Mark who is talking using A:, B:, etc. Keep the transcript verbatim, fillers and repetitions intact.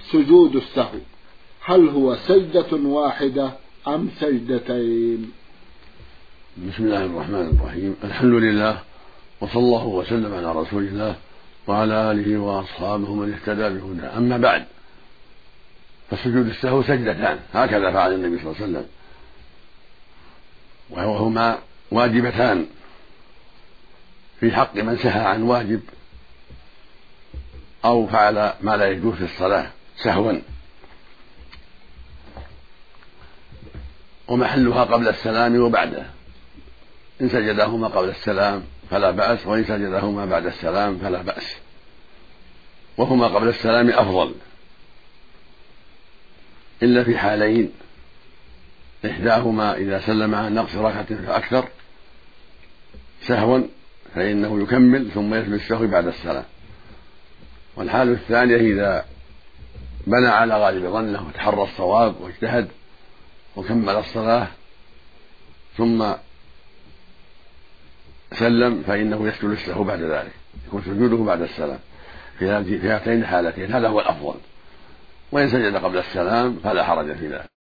A: سجود السهو هل هو سجدة واحدة أم سجدتين؟
B: بسم الله الرحمن الرحيم. الحمد لله، وصلى الله وسلم على رسول الله وعلى آله وأصحابه من اهتدى بهداه. أما بعد، فسجود السهو سجدتان، هكذا فعل النبي صلى الله عليه وسلم، وهما واجبتان في حق من سهى عن واجب أو فعل ما لا يجوز في الصلاة سهوا، ومحلها قبل السلام وبعده. إن سجدهما قبل السلام فلا بأس، وإن سجدهما بعد السلام فلا بأس، وهما قبل السلام أفضل، إلا في حالين: إحداهما إذا سلم عن نقص ركعة فأكثر سهوا فإنه يكمل ثم يسجد السهو بعد السلام، والحال الثانية إذا بنى على غالب ظنه وتحرى الصواب واجتهد وكمل الصلاة ثم سلم فإنه يسجد السهو بعد ذلك، يكون سجوده بعد السلام في هاتين الحالتين، هذا هو الأفضل. وإن سجد قبل السلام فلا حرج في ذلك.